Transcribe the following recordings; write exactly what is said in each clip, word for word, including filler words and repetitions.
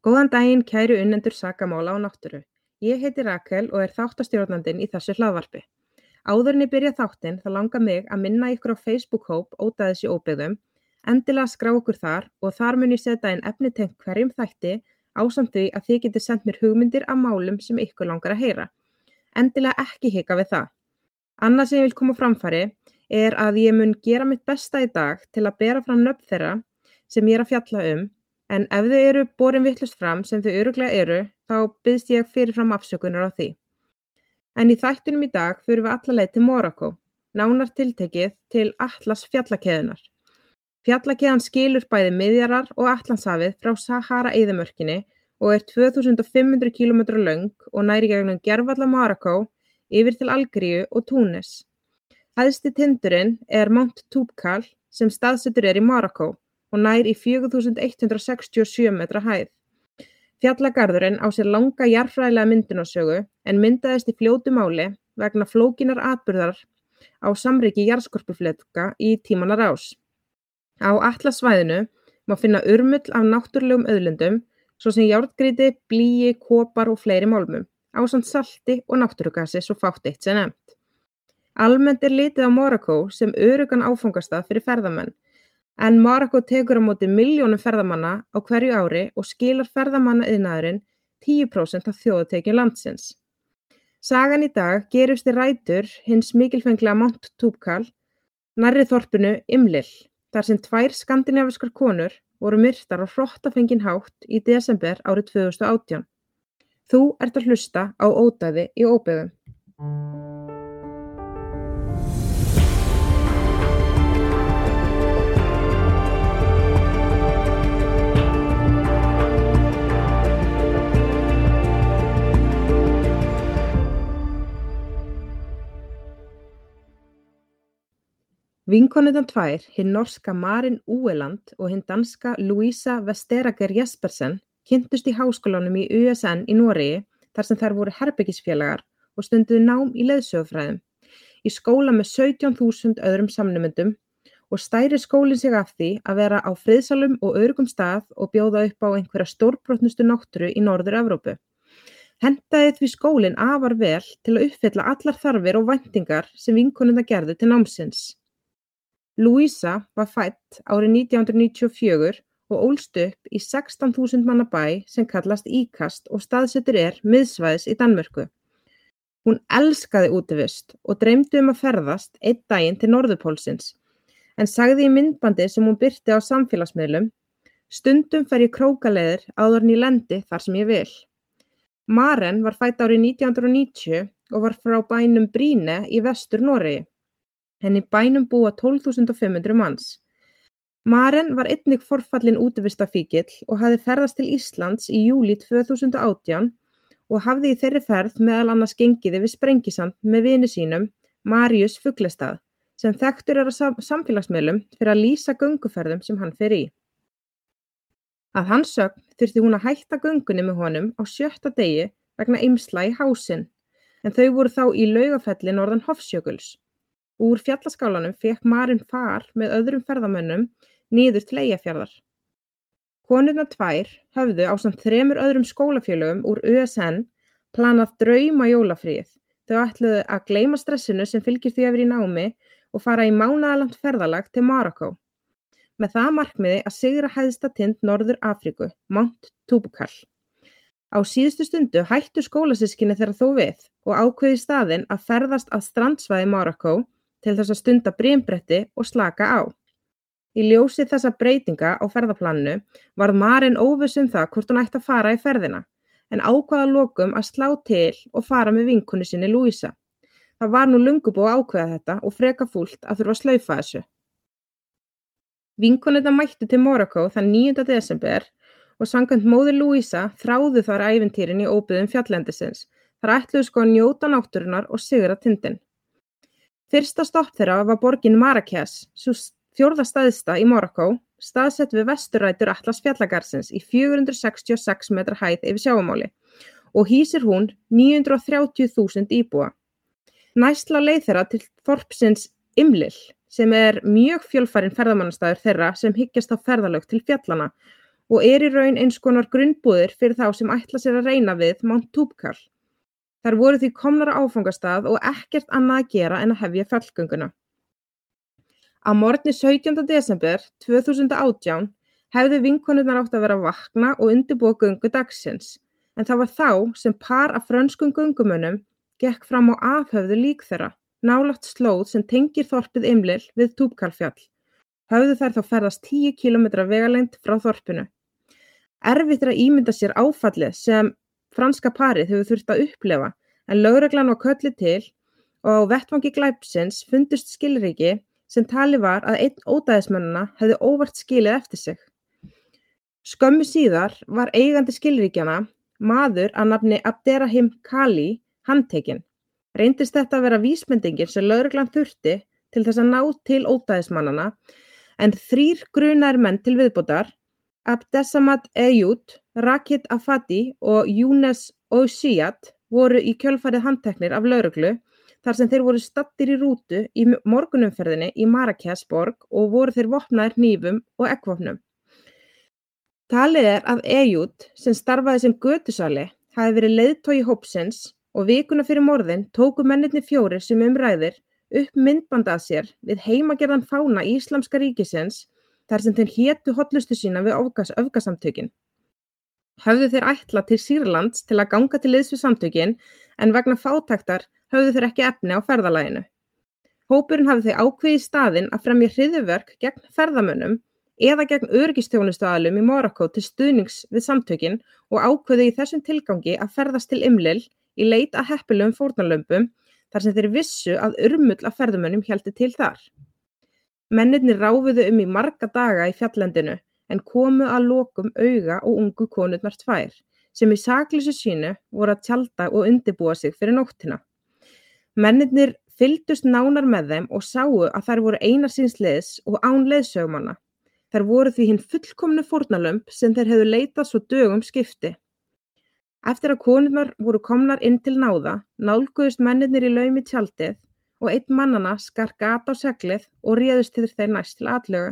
Góðan daginn, kæru unnendur sakamála og náttúru. Ég heiti Rakel og er þáttastjórnandinn í þessu hlaðvarpi. Áður en ég byrja þáttinn þá langar mig að minna ykkur á Facebook-hóp Ódæðis í óbyggðum, endilega skrá ykkur þar og þar mun ég setja inn efni tengt hverjum þætti ásamt því að þið getið sendt mér hugmyndir af málum sem ykkur langar að heyra. Endilega ekki hika við það. Annað sem ég vil koma á framfæri er að ég mun gera mitt besta í dag til að bera fram nöfn þeirra sem ég er að fjalla um, en ef þau eru borin vitlaust fram sem þau örugglega eru, þá biðst ég fyrir fram afsökunar á því. En í þættinum í dag förum við alla leið til Marokkó, nánar tiltekið til Atlas fjallakeðunnar. Fjallakeðan skilur bæði Miðjarðar og Atlantshafið frá Sahara-eyðimörkinni og er tvö þúsund fimm hundruð kílómetra löng og nær í gegnum gervalla Marokkó yfir til Algeríu og Túnis. Hæsti tindurinn er Mount Toubkal sem staðsettur er í Marokkó og nær í fjögur þúsund hundrað sextíu og sjö metra hæð. Fjallagarðurinn á sér langa jarðfræðilega myndunarsögu en myndaðist í fljótu máli vegna flókinnar atburðar á samriki jarðskorpufleka í tímanna rás. Á Atlas-svæðinu má finna urmull af náttúrulegum auðlindum, svo sem járngrýti, blýi, kopar og fleiri málmum, ásamt salti og náttúrugasi svo fátt eitt sé nefnt. Almennt er litið á Marokkó sem öruggan áfangastað fyrir ferðamenn, en Marokkó tekur á móti milljónum ferðamanna á hverju ári og skilar ferðamannaiðnaðurinn tíu prósent af þjóðartekjum landsins. Sagan í dag gerist í rætur hins mikilfenglega Mount Toubkal nærri þorpinu Imlil, þar sem tvær skandinavískar konur voru myrtar á hrottafenginn hátt í desember árið tvö þúsund og átján. Þú ert að hlusta á Ódæði í óbyggðum. Vinkonurnar tvær, hin norska Maren Ueland og hin danska Louisa Vesterager Jespersen, kynntust í háskólanum í U S N í Noregi þar sem þær voru herbergisfélagar og stunduðu nám í leiðsögufræðum. Í skóla með sautján þúsund öðrum samnemendum og stæri skólinn sig af því að vera á friðsælum og öruggum stað og bjóða upp á einhverja stórbrotnustu náttúru í Norður-Evrópu. Hentaði því skólinn afar vel til að uppfylla allar þarfir og væntingar sem vinkonurnar gerðu til námsins. Louisa var fædd árið nítján hundruð níutíu og fjögur og ólst upp í sextán þúsund manna bæ sem kallast Ikast og staðsettur er miðsvæðis í Danmörku. Hún elskaði útivist og dreymdi um að ferðast einn daginn til Norðurpólsins, en sagði í myndbandi sem hún birti á samfélagsmiðlum: "Stundum fer ég krókaleiðir áður en ég lendi þar sem ég vil." Maren var fædd árið nítján hundruð og níutíu og var frá bænum Bryne í Vestur-Noregi. En í bænum búa tólf þúsund fimm hundruð manns. Maren var einnig forfallin útivistafíkill og hafði ferðast til Íslands í júlí tvö þúsund og átján og hafði í þeirri ferð meðal annars gengið yfir Sprengisand með vini sínum, Marius Fuglestad, sem þekktur er á sam- samfélagsmiðlum fyrir að lýsa gönguferðum sem hann fer í. Að hans sögn þurfti hún að hætta göngunni með honum á sjötta degi vegna eymsla í hásinn, en þau voru þá í Laugafelli norðan Hofsjökuls. Úr fjallaskálanum fékk Maren far með öðrum ferðamönnum niður til Eyjafjarðar. Konurnar tvær höfðu ásamt þremur öðrum skólafélögum úr U S N planað drauma jólafríið. Þau ætluðu að gleyma stressinu sem fylgir því að vera í námi og fara í mánaðarlangt ferðalag til Marokkó. Með það markmiði að sigra hæsta tind Norður Afríku, Mount Toubkal. Á síðustu stundu hættu skólasystkini þeirra þó við og ákveðu í staðinn að ferðast að strandsvæði Marokkó til þess að stunda brimbretti og slaka á. Í ljósi þessa breytinga á ferðaplaninu varð Maren óviss um það hvort hún ætti að fara í ferðina, en ákvað að lokum að slá til og fara með vinkonu sinni Louisa. Það var nú löngu búið að ákveða þetta og freka fúlt að þurfa að slaufa þessu. Vinkonurnar mættu til Marokkó þann níunda desember og samkvæmt móður Louisa þráðu þar ævintýrin í óbyggðum fjalllendisins. Þar ætluðu sko að njóta náttúrunnar og sigra tindinn. Fyrsta stopp þeirra var borgin Marrakech, sú fjórða stærsta í Marokkó, staðsett við vesturrætur Atlas fjallagarðsins í fjögur hundruð sextíu og sex metra hæð yfir sjávarmáli og hýsir hún níu hundruð og þrjátíu þúsund íbúa. Næst lá leið þeirra til þorpsins Imlil, sem er mjög fjölfarinn ferðamannastaður þeirra sem hyggjast á ferðalög til fjallanna og er í raun eins konar grunnbúðir fyrir þá sem ætla sér að reyna við Mount Toubkal. Þær voru því komnar á áfangastað og ekkert annað að gera en að hefja fjallgönguna. Að morgni sautjánda desember tvö þúsund og átján hefðu vinkonurnar átt að vera að vakna og undirbúa göngu dagsins, en það var þá sem par af frönskum göngumönnum gekk fram á afhöfðu lík þeirra, nálægt slóð sem tengir þorpið Imlil við Toubkalfjall. Höfðu þær þá ferðast tíu kílómetra vegalengd frá þorpinu. Erfitt er að ímynda sér áfallið sem franska parið hefur þurft að upplefa, en lögreglan var kölluð til og á vettvangi glæpsins fundust skilríki sem talið var að einn ódæðismannanna hefði óvart skilið eftir sig. Skömmu síðar var eigandi skilríkjanna, maður að nafni Abderrahim Kali, handtekinn. Reyndist þetta að vera vísbendingin sem lögreglan þurfti til þess að ná til ódæðismannanna, en þrír grunaðir menn til viðbótar, Abdesamad Eyoud, Rakit Afati og Younes Ouziat, voru í kjölfarið handteknir af lögreglu þar sem þeir voru staddir í rútu í morgunumferðinni í Marrakesh-borg og voru þeir vopnaðir hnífum og eggvopnum. Talið er að Eyoud, sem starfaði sem götusali, hafi verið leiðtogi hópsins og vikuna fyrir morðin tóku mennirnir fjórir sem um ræðir upp myndband að sér við heimagerðan fána Íslamska ríkisins þar sem þeir hétu hollustu sína við öfgas, öfgasamtökin. Höfðu þeir ætlað til Sýrlands til að ganga til liðs við samtökin, en vegna fátæktar höfðu þeir ekki efni á ferðalaginu. Hópurinn hafði þeir ákveðið í staðinn að fremja hryðjuverk gegn ferðamönnum eða gegn öryggisþjónustuaðilum í Marokkó til stuðnings við samtökin og ákveðið í þessum tilgangi að ferðast til Imlil í leit að heppilegum fórnarlömbum þar sem þeir vissu að urmull af ferðamönnum héldi til þar. Mennirnir ráfuðu um í marga daga í fjallendinu en komu að lokum auga og ungu konurnar tvær, sem í sakleysi sínu voru að tjalda og undirbúa sig fyrir nóttina. Mennirnir fylgdust nánar með þeim og sáu að þær voru einar síns liðs og án leiðsögumanna. Þær voru því hinn fullkomnu fórnarlömb sem þeir hefðu leitað svo dögum skipti. Eftir að konurnar voru komnar inn til náða, nálguðust mennirnir í laumi tjaldið og einn mannanna skar gat á seglið og réðust til þeir næst til atlögu.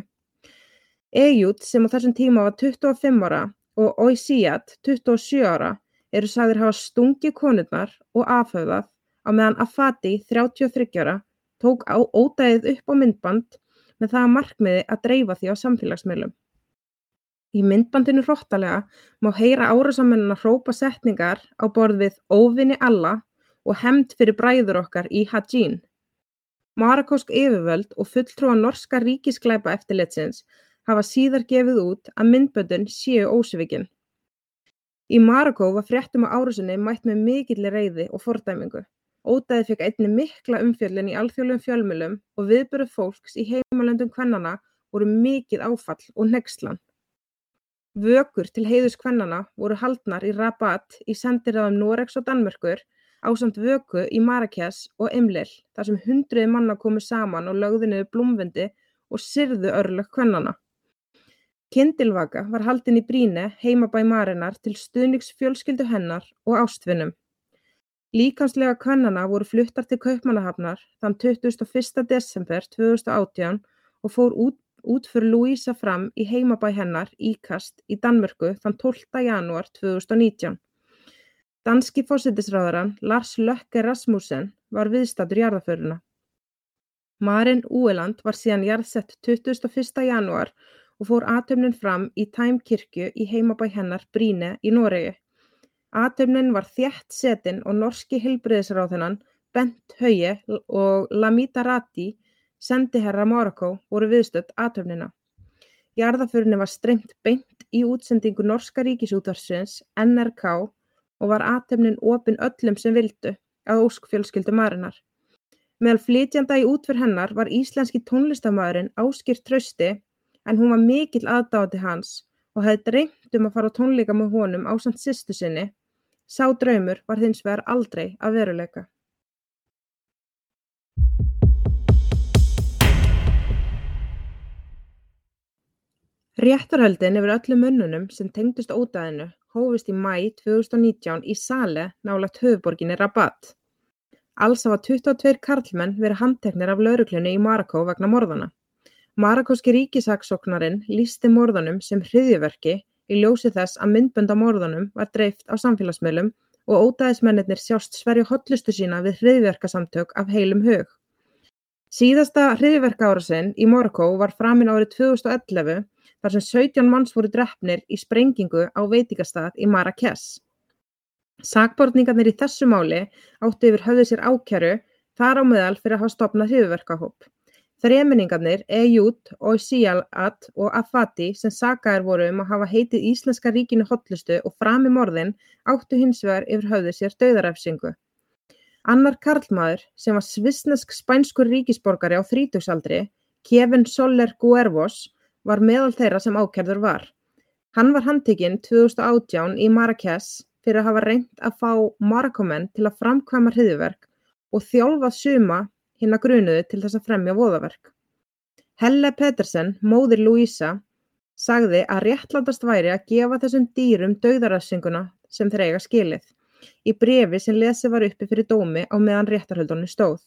Eyoud, sem á þessum tíma var tuttugu og fimm ára, og Ouziat, tuttugu og sjö ára, eru sagðir hafa stungið konurnar og afhöfðað, á meðan Afati, þrjátíu og þriggja ára, tók á ódæðið upp á myndband með það að markmiði að dreifa því á samfélagsmiðlum. Í myndbandinu hrottalega má heyra árásamennina hrópa setningar á borð við óvini Allah og hefnd fyrir bræður okkar í Hajin. Marokkósk yfirvöld og fulltrúar norska ríkisglæpaeftirlitsins hafa síðar gefið út að myndböndin séu ósvikin. Í Marokkó var fréttum á árásinni mætt með mikilli reiði og fordæmingu. Ódæðið fékk einnig mikla umfjöllun í alþjóðlegum fjölmiðlum og viðbrögð fólks í heimalöndum kvennanna voru mikið áfall og hneykslan. Vökur til heiðurs kvennanna voru haldnar í Rabat í sendiráðum Noregs og Danmerkur ásamt vöku í Marrakesh og Imlil þar sem hundruð manna komu saman og lögðu niður blómvendi og syrðu örlög kvennanna. Kyndilvaka var haldin í Bríne, heimabæ Marinnar, til stuðnings fjölskyldu hennar og ástvinum. Líkamslega kvennanna voru fluttar til Kaupmannahafnar þann tuttugasta og fyrsta desember tvö þúsund og átján og fór út útför Louisa fram í heimabæ hennar Ikast í Danmörku þann tólfta janúar tvö þúsund og nítján. Danski forsætisráðherrann Lars Løkke Rasmussen var viðstaddur jarðarförina. Maren Ueland var síðan jarðsett tuttugasta og fyrsta janúar og fór athöfnin fram í Tæmkirkju í heimabæ hennar Bríne í Noregi. Athöfnin var þétt setin og norski heilbrigðisráðherrann Bent Høie og Lamita Rati, sendiherra Marokkó, voru viðstödd athöfnina. Jarðarförinni var streymt beint í útsendingu norska ríkisútvarpsins N R K og var athöfnin opin öllum sem vildu að ósk fjölskyldu Marinnar. Meðal flytjanda í útför hennar var íslenski tónlistarmaðurinn Ásgeir Trausti, en hún var mikill aðdáandi hans og hefði dreymt um að fara á tónleika með honum ásamt systur sinni. Sá draumur var hins vegar aldrei að veruleika. Réttarhöldin yfir öllum mönnunum sem tengdust ódæðinu hófust í maí tvö þúsund og nítján í Saleh nálægt höfuðborginni Rabat. Alls hafa tuttugu og tveir karlmenn verið handteknir af lögreglunni í Marokkó vegna morðanna. Marokkóski ríkissaksóknarinn lýsti morðunum sem hryðjuverki í ljósi þess að myndbönd á morðunum var dreift á samfélagsmiðlum og ódæðismennirnir sjást sverja hollustu sína við hryðjuverkasamtök af heilum hug. Síðasta hryðjuverkaárásin í Marokkó var framin árið tvö þúsund og ellefu þar sem sautján manns voru drepnir í sprengingu á veitingastað í Marrakech. Sakborningarnir í þessu máli áttu yfir höfði sér ákæru, þar á meðal fyrir að hafa stofnað hryðjuverkahóp. Þremenningarnir Eyoot, Oysiat og Afati sem sakaðir voru um að hafa heitið íslenska ríkinu hollustu og framið morðin áttu hins vegar yfir höfði sér dauðarefsingu. Annar karlmaður sem var svissnesk-spænskur ríkisborgari á þrítugsaldri, Kevin Soler Guervos, var meðal þeirra sem ákærður var. Hann var handtekinn tvö þúsund og átján í Marrakech fyrir að hafa reynt að fá Marokkómenn til að framkvæma hryðjuverk og þjálfað suma hinna grunuðu til þess að fremja voðaverk. Helle Pedersen, móðir Louisa, sagði að réttláttast væri að gefa þessum dýrum dauðarefsinguna sem þeir eiga skilið, í bréfi sem lesið var uppi fyrir dómi á meðan réttarhöldunum stóð.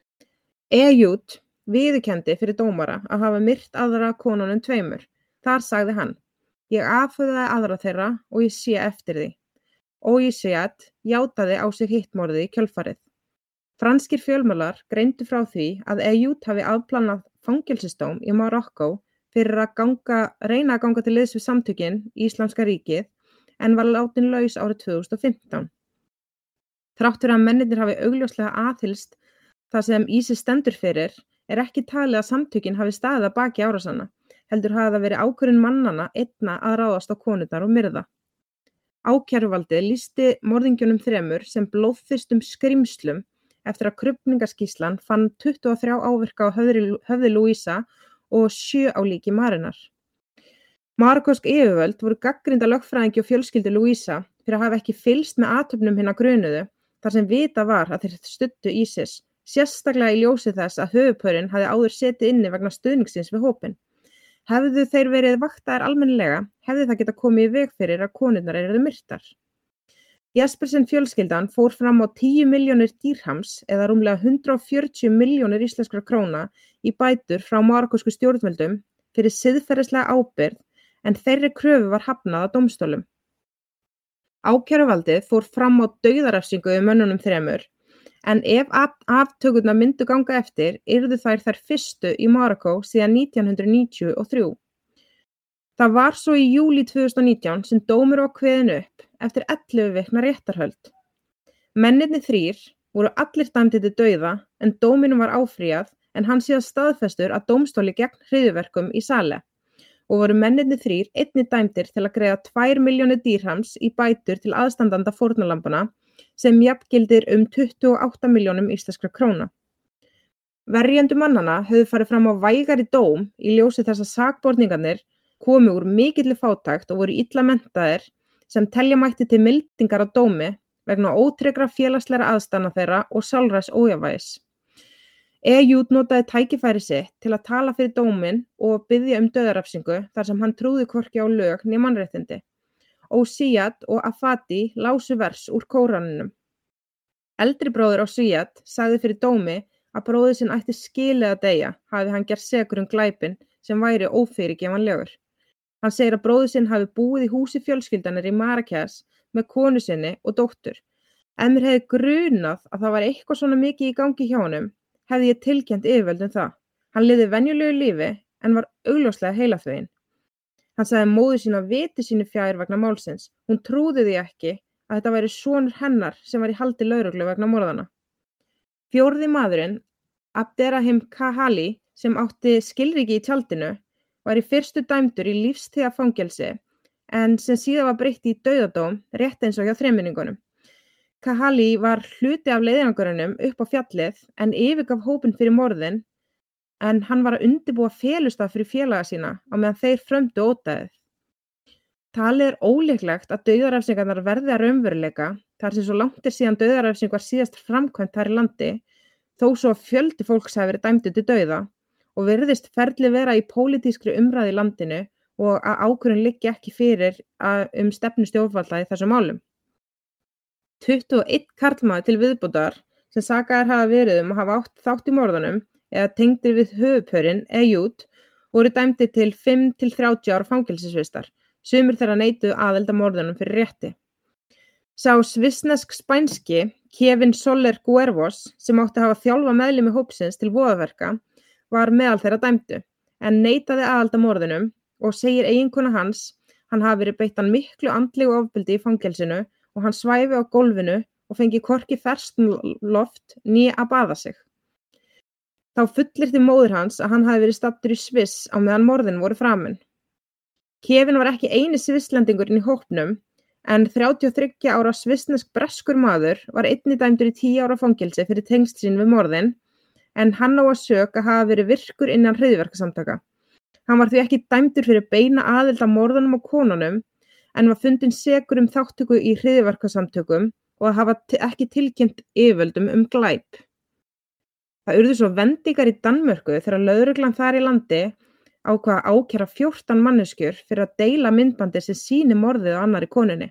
Eyoot viðurkenndi fyrir dómara að hafa myrt aðra konunum tveimur. Þar sagði hann: Ég afhöfðaði aðra þeirra og ég sé eftir því. Oysiat játaði á sig hitt morðið í kjölfarið. Franskir fjölmiðlar greindu frá því að Eyoot hafi afplanað fangelsisdóm í Marokkó fyrir að ganga, reyna að ganga til liðs við samtökin Íslamska ríkið en var látin laus árið tvö þúsund og fimmtán. Þrátt fyrir að mennirnir hafi augljóslega aðhyllst það sem ISIS stendur fyrir, er ekki talið að samtökin hafi staðið að baki árásanna, heldur hafi það verið ákvörðun mannanna einna að ráðast á konurnar og myrða. Ákæruvaldið lýsti morðingjunum þremur sem blóðþyrstum skrimslum eftir að krufningaskýrslan fann tuttugu og þrjá áverka á höfði, höfði Louisa og sjö á líki Marinnar. Marokkósk yfirvöld voru gagnrýnd af lögfræðingi og fjölskyldu Louisa fyrir að hafa ekki fylgst með athöfnum hinna grunuðu þar sem vita var að þeir studdu ISIS, sérstaklega í ljósi þess að höfuðpaurinn hafði áður setið inni vegna stuðningsins við hópinn. Hefðu þeir verið vaktaðir almennilega, hefði það getað komið í veg fyrir að konurnar yrðu myrtar. Jespersen fjölskyldan fór fram á tíu milljónir dirhams eða rúmlega hundrað og fjörutíu milljónir íslenskra króna í bætur frá marokkósku stjórnvöldum fyrir siðferðislega ábyrgð en þeirri kröfu var hafnað að dómstólum. Ákæruvaldið fór fram á dauðarefsingu við mönnunum þremur, en ef aftökurnar myndu ganga eftir, yrðu þær þær fyrstu í Marokkó síðan nítján hundruð níutíu og þrjú. Það var svo í júlí tvö þúsund og nítján sem dómur var kveðinn upp eftir ellefu vikna réttarhöld. Mennirnir þrír voru allir dæmdir til dauða en dóminum var áfrýjað en hann síðan staðfestur að dómstóli gegn hryðjuverkum í Saleh og voru mennirnir þrír einnig dæmdir til að greiða tvær milljónir dirhams í bætur til aðstandanda fórnarlambana sem jafngildir um tuttugu og átta milljónum íslenskra króna. Verjendur mannanna höfðu farið fram á vægari dóm í ljósi þess að sakborningarnir komu úr mikilli fátækt og voru illa menntaðir sem telja mætti til mildingar á dómi vegna ótryggra félagslegra aðstæðna þeirra og sálræns ójafnvægis. Eyoot notaði tækifæri sitt til að tala fyrir dóminn og biðja um dauðarefsingu þar sem hann trúði hvorki á lög né mannréttindi. Oysiat og Afati lásu vers úr Kóraninum. Eldri bróðir Oysiat sagði fyrir dómi að bróðir sinn ætti skilið að deyja hafi hann gerst sekur um glæpinn sem væri ófyrirgefanlegur. Hann segir að bróðir sinn hafi búið í húsi fjölskyldarinnar í Marrakech með konu sinni og dóttur. Ef mér hefði grunað að það var eitthvað svona mikið í gangi hjá honum, hefði ég tilkennt yfirvöldum það. Hann lifði venjulegu lífi en var augljóslega heilaþveginn. Hann sagði móður sína viti sínu fjær vegna málsins. Hún trúði því ekki að þetta væri sonur hennar sem var í haldi lögreglu vegna morðanna. Fjórði maðurinn, Abderrahim Kahali, sem átti skilríki í tjaldinu, var í fyrstu dæmdur í lífstíðarfangelsi en sem síðan var breytt í dauðadóm rétt eins og hjá þremenningunum. Kahali var hluti af leiðangrinum upp á fjallið en yfirgaf hópinn fyrir morðin en hann var að undirbúa felustað fyrir félaga sína á meðan þeir frömdu ódæðið. Talið er ólíklegt að dauðarefsingarnar verði að raunveruleika þar sem svo langt er síðan dauðarefsing var síðast framkvæmt þar í landi, þó svo að fjöldi fólks hafi verið dæmdur til dauða og virðist ferli vera í pólitískri umræðu í landinu og að ákvörðun liggi ekki fyrir að, um stefnu stjórnvalda í þessum málum. tuttugu og einn karlmaður til viðbótar sem sakaðir hafa verið um að hafa átt þátt í morðunum eða tengdir við höfuðpaurinn Eyoot voru dæmdir til fimm til þrjátíu ára fangelsisvistar, Sumir þeirra neituðu aðild að morðunum fyrir rétti. Sá svissnesk-spænski Kevin Soler Guervos, sem átti að hafa þjálfað meðlimi hópsins til voðaverka, var meðal þeirra dæmdu, en neitaði aðild að morðunum og segir eiginkona hans, hann hafi verið beittan miklu andlegu ofbeldi í fangelsinu og hann svæfi á gólfinu og fengi hvorki ferskt loft né að baða sig. Þá fullyrti móðir hans að hann hafi verið staddur í Sviss á meðan morðin voru framin. Kevin var ekki eini svisslendingurinn í hópnum, en þrjátíu og þriggja ára svissnesk-breskur maður var einnig dæmdur í tíu ára fangelsi fyrir tengsl sín við morðin, en hann á að sök að hafa verið virkur innan hryðjuverkasamtaka. Hann var því ekki dæmdur fyrir beina aðild að morðunum og konunum, en var fundinn sekur um þátttöku í hryðjuverkasamtökum og að hafa ekki tilkynnt yfirvöldum um glæp. Það urðu svo vendingar í Danmörku þegar lögreglan þar í landi ákvað að ákæra fjórtán manneskjur fyrir að deila myndbandi sem sýni morðið á annarri konunni.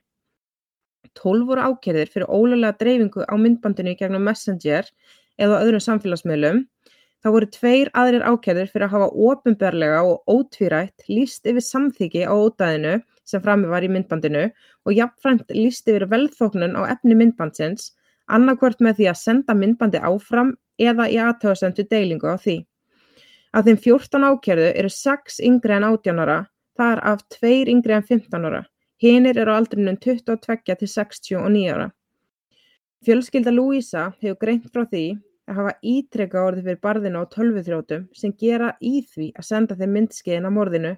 tólf voru ákærðir fyrir ólöglega dreifingu á myndbandinu í gegnum Messenger eða öðrum samfélagsmiðlum. Þá voru tveir aðrir ákærðir fyrir að hafa opinberlega og ótvírætt lýst yfir samþykki á ódæðinu sem frammi var í myndbandinu og jafnframt lýst yfir velþóknun á efni myndbandsins, annarkvort með því að senda myndbandi áfram eða í athugasemd við deilingu á því. Af þeim fjórtán ákærðu eru sex yngri en átján ára, þar af tveir yngri en fimmtán ára. Hinir eru á aldrinum tuttugu og tveggja til sextíu og níu ára. Fjölskylda Louisa hefur greint frá því að hafa ítrekað orðið fyrir barðinu á tölvuþrjótum sem gera í því að senda þeim myndskeiðin af morðinu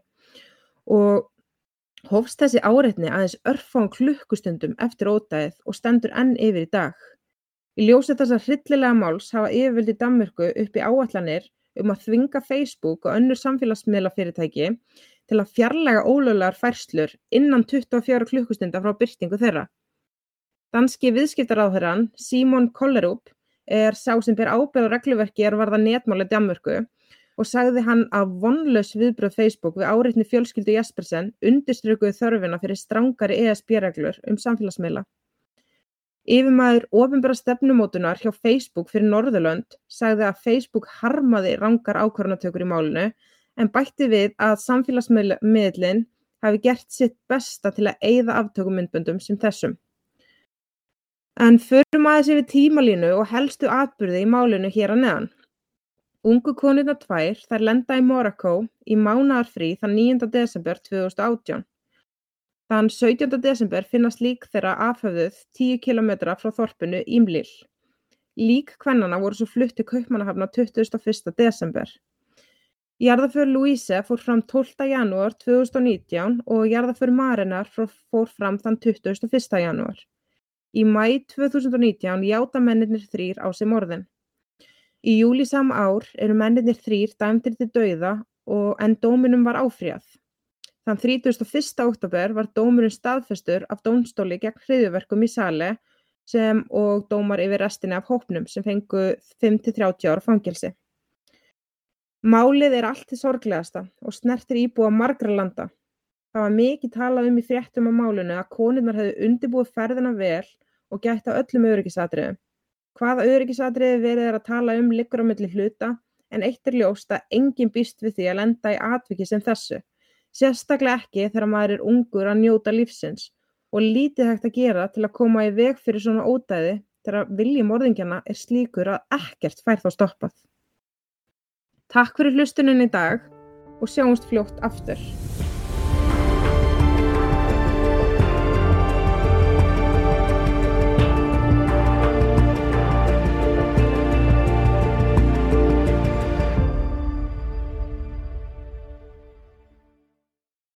og hófst þessi áreitni aðeins örfáum klukkustundum eftir ódæðið og stendur enn yfir í dag. Í ljósi þessa hryllilega máls hafa yfirvöld í Danmörku uppi áætlanir um að þvinga Facebook og önnur samfélagsmiðlafyrirtæki til að fjarlæga ólöglegar færslur innan tuttugu og fjórar klukkustunda frá birtingu þeirra. Danski viðskiptaráðherrann Simon Kollerup er sá sem ber ábyrgð á regluverki er varðar netmál í Danmörku og sagði hann að vonlaus viðbrögð Facebook við áreitni fjölskyldu Jespersen undirstrikuðu þörfina fyrir strangari E S B-reglur um samfélagsmiðla. Yfirmaður opinberrar stefnumótunar hjá Facebook fyrir Norðurlönd sagði að Facebook harmaði rangar ákvarðanatökur í málinu en bætti við að samfélagsmiðlinn hafi gert sitt besta til að eyða aftökumyndböndum sem þessum. En förum aðeins yfir tímalínu og helstu atburði í málinu hér að neðan. Ungu konurnar tvær þær lenda í Monaco í mánaðarfrí þann níunda desember tvö þúsund og átján. Þann sautjánda desember finnast lík þeirra afhöfðuð tíu kílómetra frá þorpinu Imlil. Lík kvennanna voru svo flutt til Kaupmannahafnar tuttugasta og fyrsta desember. Jarðarför Louise fór fram tólfta janúar tvö þúsund og nítján og jarðarför Marenar fór fram þann tuttugasta og fyrsta janúar. Í maí tvö þúsund og nítján játa mennirnir þrír á sig morðin. Í júlí sama ár eru mennirnir þrír dæmdir til dauða og en dóminum var áfrýjað. Þann þrítugasta og fyrsta október var dómurinn staðfestur af dómstóli gegn hryðjuverkum í Sale sem og dómar yfir restinni af hópnum sem fengu fimm til þrjátíu ára fangelsi. Málið er allt hið sorglegasta og snertir íbúa margra landa. Það var mikið talað um í fréttum af málinu að konurnar hefðu undirbúið ferðina vel og gætt að öllum öryggisatriðum. Hvaða öryggisatriði verið er að tala um liggur á milli hluta en eitt er ljóst að enginn býst við því að lenda í atviki sem þessu. Sérstaklega ekki þegar maður er ungur að njóta lífsins og lítið hægt að gera til að koma í veg fyrir svona ódæði þegar vilji morðingjana er slíkur að ekkert fær þá stoppað. Takk fyrir hlustunin í dag og sjáumst fljótt aftur.